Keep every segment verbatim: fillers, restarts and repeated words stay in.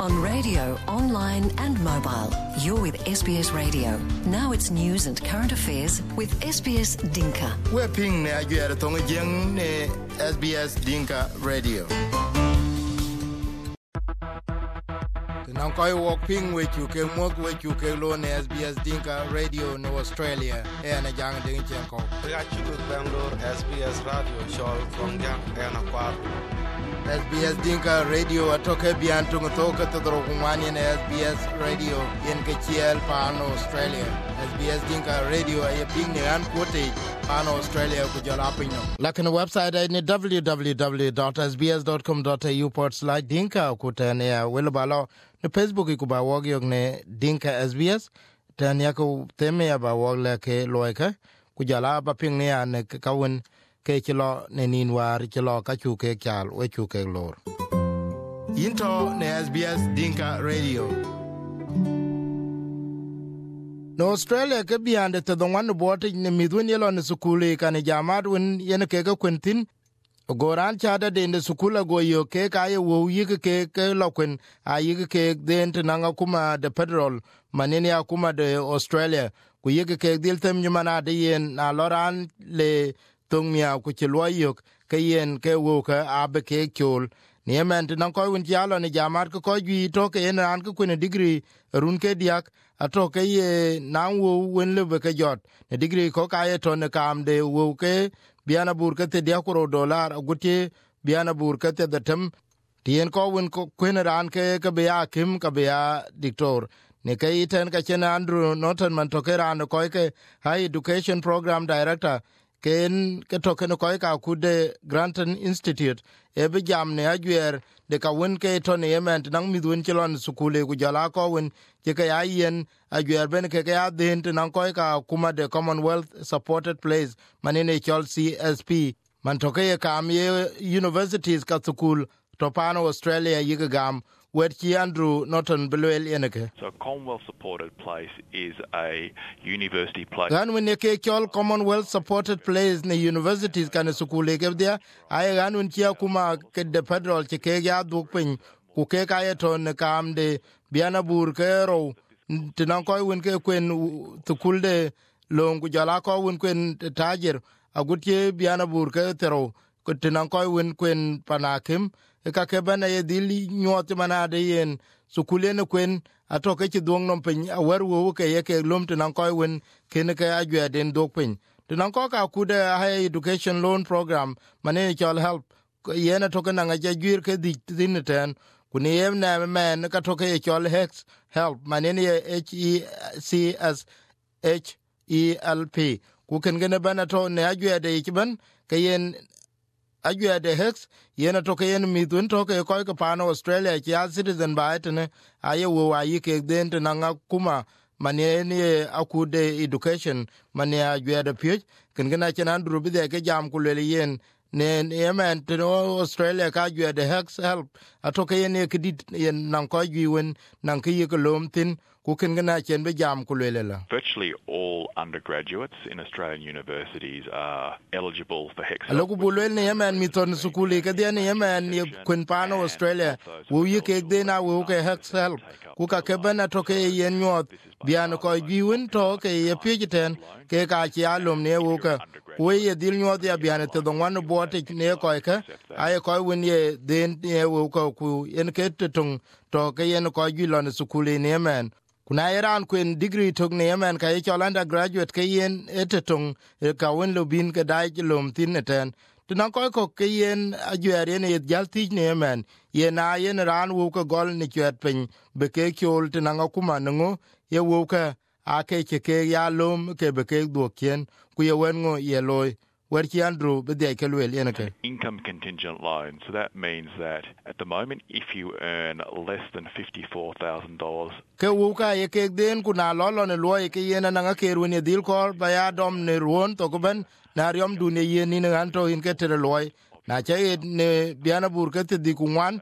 on radio, online and mobile. You're with S B S Radio. Now it's news and current affairs with S B S Dinka. We're ping ne ajuere tonga jeng ne S B S Dinka Radio. Now koi walk ping with you ke mok with you ke lo ne S B S Dinka Radio no Australia e na jang ding chen ko. Ya chu Bangalore S B S Radio show from jang e na kwa. S B S Dinka Radio atoke bian tungo toka todoro kumani na S B S Radio yen ke chiel pano Australia. S B S Dinka Radio ay ping ne an kote pano Australia ku jala pinyo. Lakini website ay ni w w w dot s b s dot com dot a u forward slash dinka ku tane ya welobalo ne Facebook ku ba wogi ne Dinka S B S tane ya ku teme ya ba wogle ke loika ku jala ba ping ne ya ne kawun ke chilo ne ninwar chilo ka chu ke chal we chu ke lor into ne S B S Dinka Radio no Australia ke biande te the one board ne midwen yelo ne sukuli kan jamad wen yen ke ga kwentin goran chada de ne sukula go yo ke ka ye wo yi ke ke lokwen a yi ke den te nanga kuma de federal manene akuma de Australia ku yi ke dil tem nyumana de yen na loran le tung mia ku chilwa yok ke yen ke wo ka abe ke kyol ni men nan ko won jalo ni jamar ko ko gi to ke en an ko ne degree run ke diak ato ke ye nan wo wen le ke jot ne degree ko ka ye to ne kam de wo ke biana bur ke te dia ko dollar agutie biana bur ke te datem tien ko won ko kwen ran ke ke be ya kim ka be ya dictor ne ke iten ka chen Andrew Norton man to ke ran ko ke high education program director ken ke token ko ka kude Granton Institute e be jam ne ajuer de ka won ke to ne yemen nang midun chilon sukule ku jala ko won je ka yen ajuer ben ke ka den nang ko ka kuma de Commonwealth supported place manene chol C S P man to ke ka am universities ka sukul to pano Australia yigam Wetchi Andrew Norton Beluel Yeneke. So a Commonwealth supported place is a university place. Gan when ye ke chol Commonwealth supported place ne universities kan sukule ke dia ay gan when chia kuma ke de federal che ke ya duk pin ku ke ka ye ton kam de biana bur ke ro tinan ko wen ke kwen sukul de long ku jala ko wen kwen tajer agutie biana bur ke tero ku tinan ko wen kwen panakim ka ke bana ye dili nyot manade yen sukulene kwen atoke chi dong nom pin awer wo ke ye ke lum tan ko wen ken ke ajwe den dok pin tan ko ka kude high education loan program mane chol help yena toke na ga jwir ke di tin ten kuni yem na men ka toke ye chol hex help mane ye H E C S H E L P ku ken gene bana to ne ajwe de kiban ke yen ajwe de hex yena toke yen midun toke ko ko pano Australia ya citizen ba etne aye wo ayi ke den nanga kuma mane ni akude education mane ajwe de pye ken gena chenan drubi de ke jam kulele yen ne yemen to Australia ka ajwe de hex help atoke yen ke dit yen nan ko giwen nan ke ko lomtin ku ken gena chen be jam kulele la. Virtually all undergraduates in Australian universities are eligible for hex help. Aloku bulwel ne yemen miton sukuli ke de ne yemen ye kun pano Australia wo ye ke de na wo ke hex help ku ka ke bana to ke yen nyot bian ko giwen to ke ye pijiten ke ka chi alum ne wo ka wo ye dil nyot ya bian te don wan bo te ne ko ke ay ko wen ye den ye wo ko ku yen ke tung to ke yen ko gilon sukuli ne yemen kuna iran kwen degree tok ne yemen ka ye cholanda graduate ke yen etetung ka wen lobin ke dai lom tin ten tunan ko ko ke yen ajuere ne jalti ne yemen ye na yen ran wo ko gol ni chet pen be ke chol tunan kuma ngo ye wo ka ake ke ke ya lom ke be ke do ken ku ye wen ngo ye loy Wetchi Andrew be de ke lwel yeneke income contingent loan. So that means that at the moment if you earn less than fifty-four thousand dollars ke wo ka ye ke den kuna lolo ne loy ke yena na ke ru ne dil ko ba ya dom ne ruon to ko ben na riom du ne yen ni ngan to in ke tere loy na che ne biana bur ke te di ku wan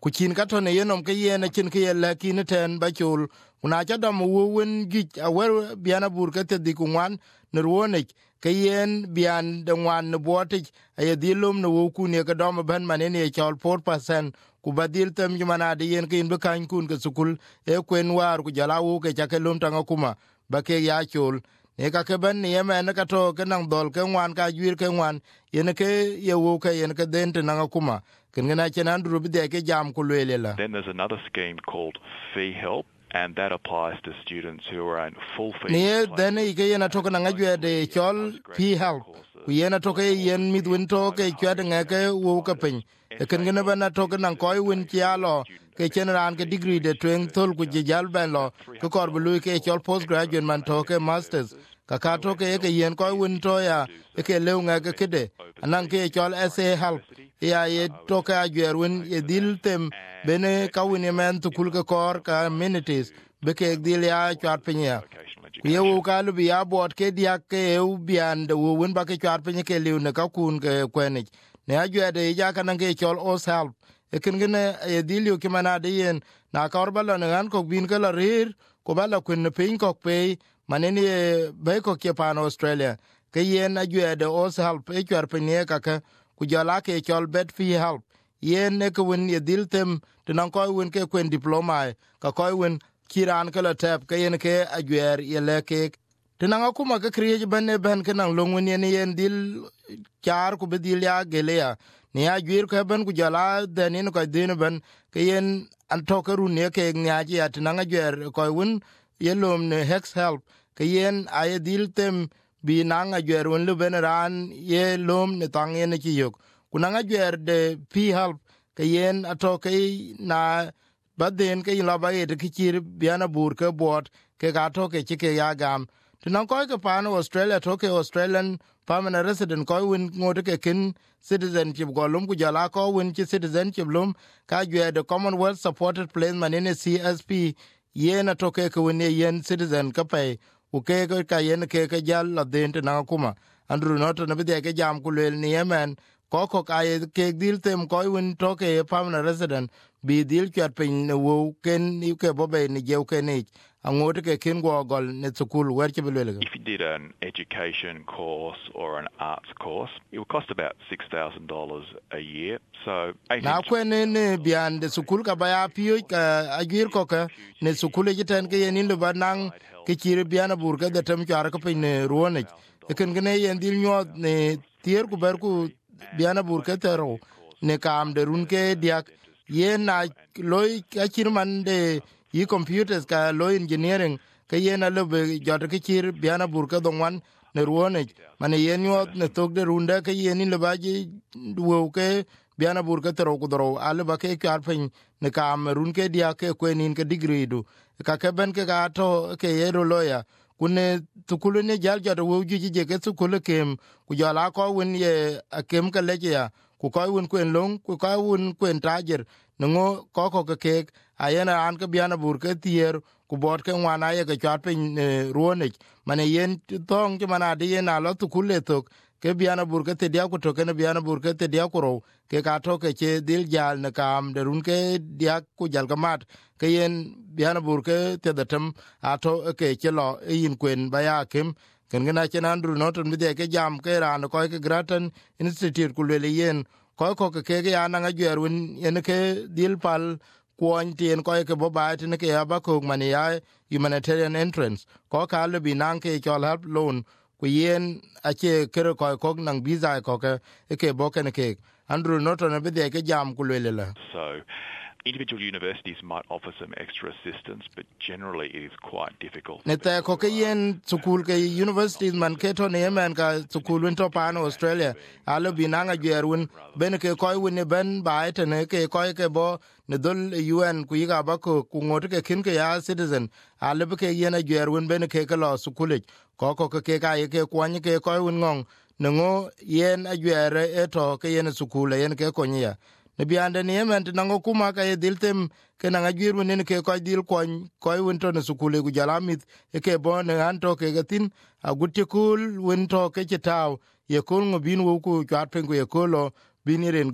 ku chin ka to ne yenom ke yene chin ke yele kin ten ba chul kuna cha dom wo wen gi awer biana bur ke te di ku wan ne ruone ke yen bian de wan ne bote ay dilum ne wo ku ne ka dom ban manen ye chol four percent ku badil tem jumana de yen kin be kan kun ke sukul e kwen war ku jala wo ke cha ke lum tanga kuma ba ke ya chul ne ka ke ban ne me ne ka to ke nang dol ke wan ka jwir ke wan yen ke ye wo ke yen ke den te nanga kuma ken na chenan dru bi de ke jam ku lele la. Then there's another scheme called Fee Help, and that applies to students who are in full fee. Ne then i ke yen to ke nanga jwe de chol Fee Help ku yen to ke yen midwin to ke chwa de ngake wo ke pen e ken gena bana to ke nang koy win chialo ke chenan ke degree de twen thol ku jal ban lo ke kor bu ke chol postgraduate man to ke masters ka ka to ke ke yen koy win to ya ke lew ngake kede anan ke chol S A Help ya ye to ka jwer win ye dil tem bene ka win men to kul ke kor ka amenities be ke dil ya chat penya ye wo ka lu bi ya bot ke dia ke u bian de wo win ba ke chat penya ke lew ne ka kun ke kwenich ne a jwer de ja kan ke chol os help e ken gene ye dil yo ke mana de yen na ka or balo ne an ko bin ke la rir ko balo kun ne pin ko pe manene ye be ko ke pan Australia ke yen a jwer de os help e chwer penya ka ka ku jala ke chol bet Fee Help yen ne ko win ye dil tem te nan ko win ke kwen diploma ka ko win kiran ke la tap ke yen ke agwer ye le ke te nan ko ma ke kriye ban ne ban ke nan long win ye yen dil char ku be dil ya gelea ne agwer ke ban ku jala de ne ko din ban ke yen an to ke ru ne ke nya ji at nan agwer ko win ye lom ne Hex Help ke yen ay dil tem bi nanga jwer won lu benaran ye lom ne tang ye ne ki yok kunanga jwer de Fee Help ke yen ato ke na baden ke la ba ye ke kir biana bur ke bot ke ga to ke ke ya gam tinan ko ke pan Australia to ke Australian permanent resident ko win ngode ke kin citizenship go lum ku jala ko win ki citizenship lum ka jwer de Commonwealth supported placement in C S P yen ato ke ke win yen citizen ka pe ku ke ka yen ke ke jal la den te na kuma andru not na bi de ke jam ku le ni yemen ko ko ka ye ke dil tem ko win to ke permanent resident bi dil chat pin ne wo ken ni ke bo be ni je ke ni angote ke kin go gol ne school wer ke bele. If you did an education course or an arts course, it would cost about six thousand dollars a year. So na kwen ne bian de school ka ba ya piyo ka agir ko ka ne school je ten ke yen ndo banang ke chire biana bur ka de tem char ka pin ne ruone e ken gene yen dil nyot ne tier ku ber ku biana bur ka tero ne kam de run ke diak yen na loy ka chirman de yi computers ka loy engineering ke yen a lobe jot ke chir biana bur ka dongwan ne ruone mane yen nyot ne tok de runda ke yen ni lebaji wo ke biana bur ka tero ku dro ale ba ke kar pin ne kam run ke diak ke kwenin ke degree du ka ke ben ke ga to ke yero loya kunne tukulu ne jal jot wo ji je ke tukulu kem ku jala ko win ye akem ka leje ya ku ko win kwen long ku ko win kwen tajer ngo ko ko ke ke ayena an ke biana bur ke tier ku bot ke wana ye ke chat pin ruone mane yen tong ke mana de na lo tukule tok ke biana bur ke te dia ku to ke biana bur ke te dia ku ro ke ka to ke che dil jal ne kam de run ke dia ku jal gamat ke yen biana bur ke te datem ato ke che lo yin kwen baya kem ken gena chen andru noton mi de ke jam ke ran ko ke Grattan Institute ku le yen ko ko ke ke ya na ngjer win yen ke dil pal kwon tien ko ke bo ba tin ke ya ba ko mani ya humanitarian entrance ko ka le binan ke chol help loan ku yen ache kero ko ko nang visa ko ke ke bo ken ke andru noton be de ke jam ku le la. So individual universities might offer some extra assistance, but generally it is quite difficult. Ne ta ko ke yen school ke universities man ke to ne man ka school win to pan Australia alo binanga gerun ben ke ko win ben ba ite ne ke ko ke bo ne dol U N ku yiga ba ko ku ngot ke kin ke ya citizen alo ke yen gerun ben ke ke lo school ko ko ke ka ye ke kwany ke ko win ngong ne ngo yen agere eto ke yen school yen ke ko nya ne biande ne men nango kuma ka ediltem ke na ngajir ne ke ko dil ko ko wonto ne sukule gu jalamit e ke bon anto ke gatin agutti kul wonto ke chitaw ye kul ngo bin wo ku chat pengu ye kolo biniren got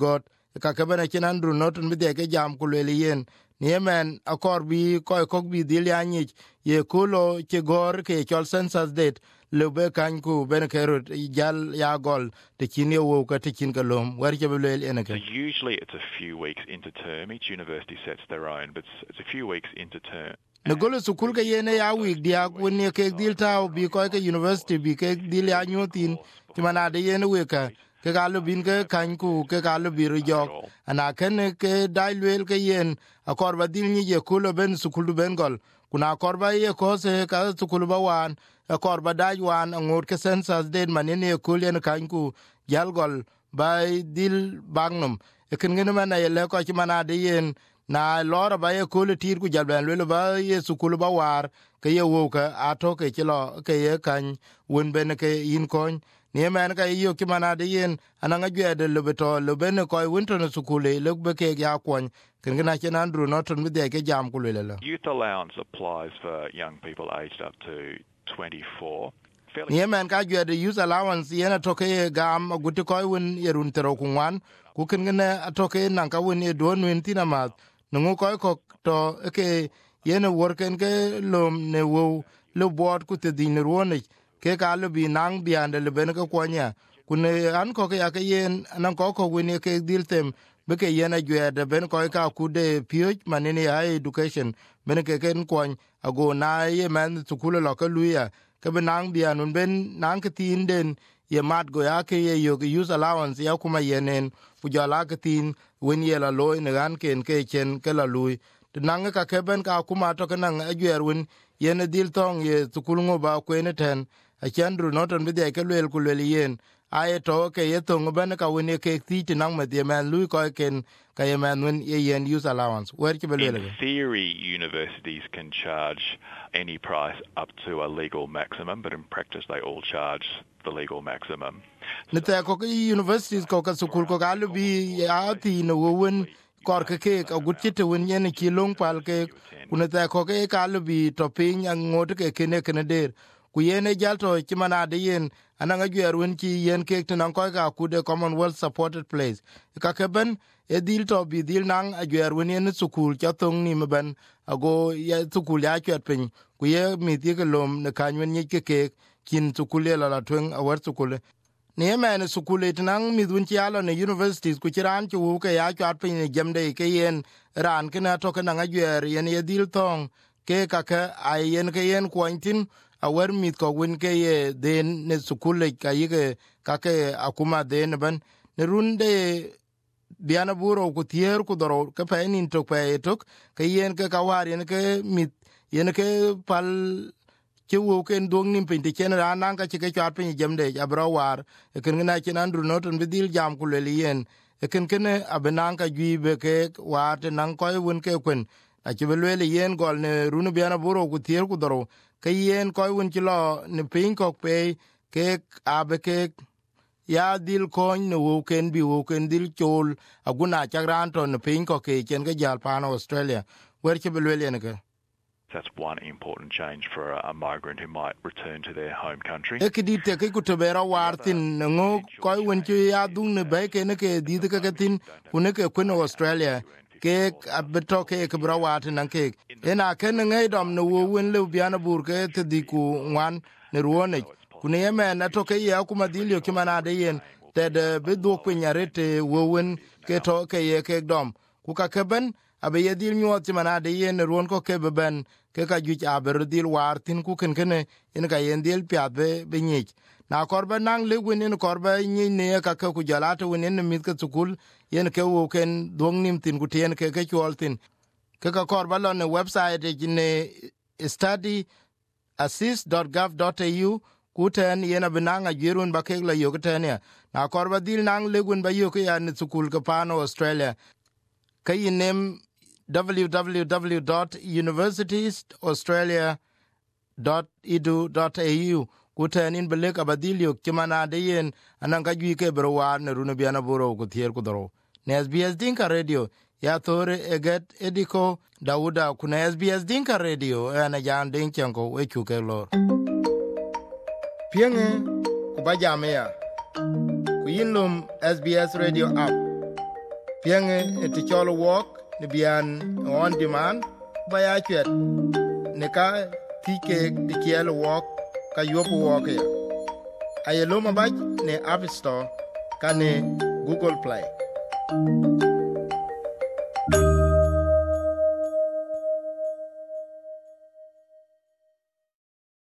ka ka bana chen Andrew Norton bi de ke jam ku le yen niemen akor bi ko ko bi dil yanyi ye kulo ke gor ke chol census date le be kan ku ben kerot jal ya gol te kin ye wo ka te kin ka lom war ke le ene ke. Usually it's a few weeks into term. Each university sets their own, but it's a few weeks into term. Ne golo sukul ke yene ya week dia kun ye ke dil taw bi ko ke university bi ke dil ya nyotin ti mana de yene we ka ke galo bin ke kan ku ke galo bi ru jok ana ken ke dailwel ke yen akor ba dil ni ye kulo ben sukul ben gol kuna akor ba ye ko se ka sukul ba wan akor ba daj wan ngur ke census date manen ye kul yen kan ku jal gol ba dil bagnum e ken ngene mana ye le ko ti mana de yen na lora ba ye kul tir ku jal ben le ba ye sukul ba war ke ye wo ka ato ke ti lo ke ye kan won ben ke yin kon ni men ka yo ki mana de yen ananga gwede le beto le ben ko winter na sukule le be ke ya kon ken gina chen Andrew Norton with de ke jam ku le le. Youth allowance applies for young people aged up to twenty-four. Ni men ka gwede youth allowance yen to ke gam guti ko win yerun tero ku wan ku ken gina to ke nan ka win e don win tina ma nu ko ko to ke yen worken ke lom ne wo le board ku te din ruone ke ka le bi nang bi ande le ben ko kwanya kune an ko ke ya ke yen nan ko ko wini ke diltem be ke yen agwe de ben ko ka ku de pio manini high education ben ke ken kwan ago na ye man su kula lo ka luya ke ben nang bi anun ben nang ke tin den ye mat go ya ke ye yo use allowance ya kuma yenen fu jala ke tin wen ye la lo ne gan ken ke chen ke la lui nang ka ke ben ka kuma to ke nang agwe win yen dil tong ye su kulungo ba ko ne ten a Andrew Norton bi de ke lel ku le yen ai to ke ye to ngben ka woni ke ti ti nang me de man lui ko ken ka ye man wen ye yen use allowance where ke bele. In theory, universities can charge any price up to a legal maximum, but in practice they all charge the legal maximum. Ne ta ko ke universities ko ka sukul ko ga lu bi ya ti no wen kor ke ke ka gut ti wen yen ki long pal ke kuna ta ko ke ka lu bi to pin ngot ke ke ne ke der ku yene jalto ci mana de yen ananga gyer won ci yen ke tan ko ga ku de Commonwealth supported place ka ke ben e dil to bi dil nang a gyer won yen sukul ca tong ni mban ago ya sukul ya chat pin ku ye mi ti ke lom ne kan wen ni ke ke kin sukul la la twen a war sukul ne men sukul et nang mi dun ci ala ne universities ku ci ran ci wu ke ya chat pin ne jamde ke yen ran ke na to ke nanga gyer yen ye dil tong ke ka ke ay yen ke yen kwantin awer mit ko win ke ye den ne sukule ka yige ka ke akuma den ban ne runde biana buro ku tier ku doro ke pe nin to pe tok ke yen ke ka war yen ke mit yen ke pal ke wo ken dong nim pin te chen ra nan ka ke chat pin jamde abra war e ken na chen Andrew Norton bidil jam ku le yen e ken ken abenan ka gibe ke war te nan ko win ke kwen a ke le yen gol ne runu biana buro ku tier ku doro ke yen koy won ci lo ne pin ko pe ke abe ke ya dil kon ne wo ken bi wo ken dil chol aguna chagran to ne pin ko ke chen ke jal pan Australia wer ke belwele ne ke. That's one important change for a, a migrant who might return to their home country. E ke dit ke ku to bera wartin ngo koy won ci ya dun ne be ke ne ke dit ke ke tin ku ne ke ku Australia ke abeto ke ke bra wat nan ke ena ken ngai dom no won le biana bur ke te di ku wan ne ruone ku ne me na to ke ya kuma dilio ki mana de yen te de be do ku nyare te won ke to ke ye ke dom ku ka ke ben abe ye dil nyot ti mana de yen ruon ko ke be ben ke ka ju aber dil war tin ku ken ken en ka yen dil pya be be nyich na korba nang le win en korba nyi ne ka ka ku jalata win en mit ka sukul yen ke wo ken dong nim tin ku ten ke ke chol tin ke ka korba lo ne website ne study assist dot gov dot a u ku ten yen abinanga jirun ba ke la yo ten ya na korba dil nang le gun ba yo ke ya ne sukul ka pano Australia ke inem w w w dot universities australia dot e d u dot a u kutanin belek abadilio kimana de yen ananga gwi ke berwa ne runu biana buro ku tier ku doro ne S B S Dinka Radio ya tore eget ediko Dauda kuna S B S Dinka Radio ana jan den chanko we chu ke lor pienge ku bajame ya ku yinlum S B S Radio app piange ti cholo walk ni bian on demand ba ya chet ne ka tike di kielo walk ka yopo walk ya ayelo mabaj ne App Store ka ne Google Play.